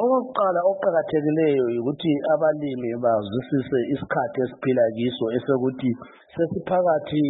Okokuqala okuqakathekileyo ukuthi abalimi bazwisise isikhathi esiphila kiso esokuthi sesiphakathi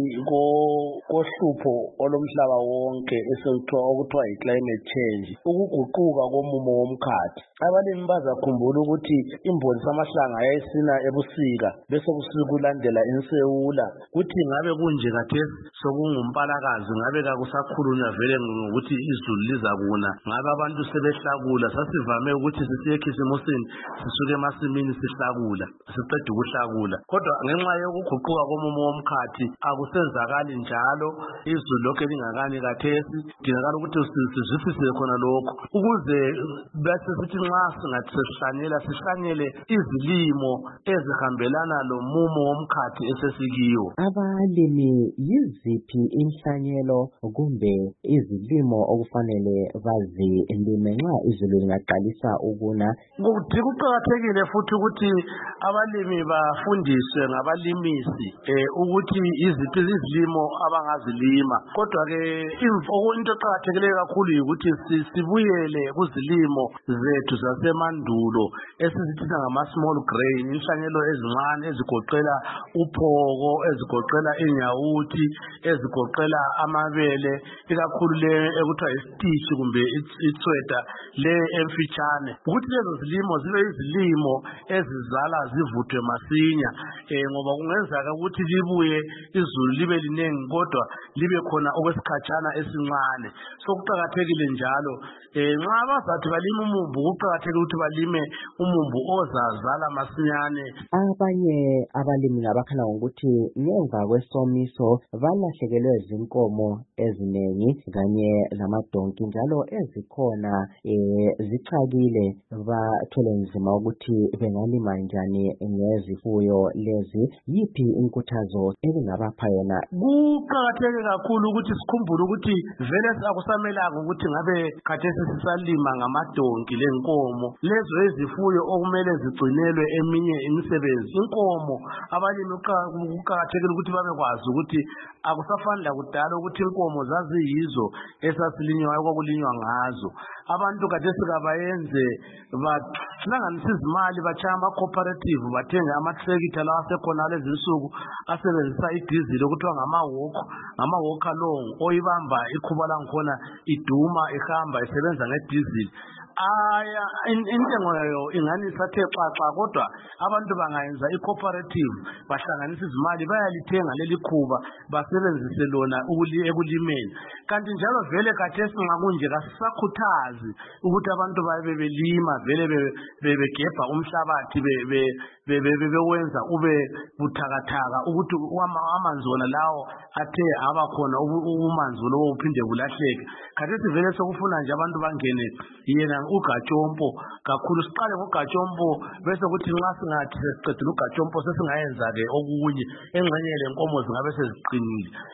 kohlupho olomhlaba wonke okuthiwa yi-climate change, ukuguquka komumo womkhathi. Abalimi bazakhumbula ukuthi imboni samahlanga yayisina ebusika bese kulandela insewula. Kuthi ngabe kunje khathesi sokungumpalakazi, ngabe kakusakhulunywa vele ngokuthi izulu lizakuna, ngabe abantu sebehlakula. Sasivame ukuthi sisiye ekhisimusini sisuke emasimini sihlakula, siqeda ukuhlakula. Kodwa ngenxa yokuguquka komumo womkhathi akusenzakali njalo, izulu lokhe lingakani khathesi. Kudingakala ukuthi sizwisise khona lokho ukuze bese sithi nxa singathi sihlanyele izilimo ezihambelana lomumo womkhathi esesikiwo. Abalimi yiziphi inhlanyelo kumbe izilimo okufanele bazilime nxa izulu lingaqalisa ukuna? Kuqakathekile futhi ukuthi abalimi bafundiswe ngabalimisi ukuthi iziphi izilimo abangazilima. Kodwa ke into eqakathekileyo kakhulu yikuthi sibuyele kuzilimo zethu zasemandulo esizithiza ngama-small grain, inhlanyelo ezincane ezigoqela uphoko, ezigoqela inyawuthi, ezigoqela amabele, ikakhulu le ekuthiwa isitishi kumbe itsweta le emfitshane, ukuthi lezo zilimo zibe izilimo ezizala zivuthwe masinya, ngoba kungenzeka ukuthi libuye izulu libe linengi kodwa libe khona okwesikhatshana esincane. So kuqakathekile njalo nxa abazathi balime umumbu, kuqakathekile ukuthi balime umumbu ozazala masinyane. Abanye abalimi abakhala ngokuthi ngemva kwesomiso balahlekelwe zinkomo ezinengi kanye lamadonki, njalo ezikhona zicakile, bathole nzima ukuthi bengalima njani ngezifuyo lezi. Yiphi inkuthazo ebingabapha yona? Kuqakatheke kakhulu ukuthi sikhumbule ukuthi vele akusamelanga ukuthi ngabe khathesi sisalima ngamadonki lenkomo. Lezo ezifuyo okumele zigcinelwe eminye imisebenzi. Inkomo, abalimi kuqakathekile ukuthi babekwazi ukuthi akusafani lakudala ukuthi inkomo zaziyizo esasilinywayo okwakulinywa ngazo. Abantu khathesi kabayenze bahlanganise izimali, batshaya ama-cooperative, bathenge amatrekitha lawa asekhona lezi nsuku asebenzisa idizili okuthiwa ngama-walker long, oyibamba ikhuba langkhona iduma ihamba isebenza ngedizili. Intengo yayo ingani isathe xaxa, kodwa abantu bangayenza i-cooperative, bahlanganisa izimali, bayalithenga leli khuba basebenzise lona ekulimeni. Kanti njalo vele khathesi nxa kunje kasisakhuthazi ukuthi abantu babe belima, vele begebha umhlabathi bewenza ube buthakathaka ukuthi amanzi wona lawo athe abakhona umanzi lowo uphinde kulahleke. Khathesi vele sokufuna nje abantu bangene yena ugatshompo kakhulu. Siqale ngogatshompo bese kuthi nxa singathi sesiqedile ugatshompo sesingayenza ke okunye engxenye lenkomo zingabe seziqinile.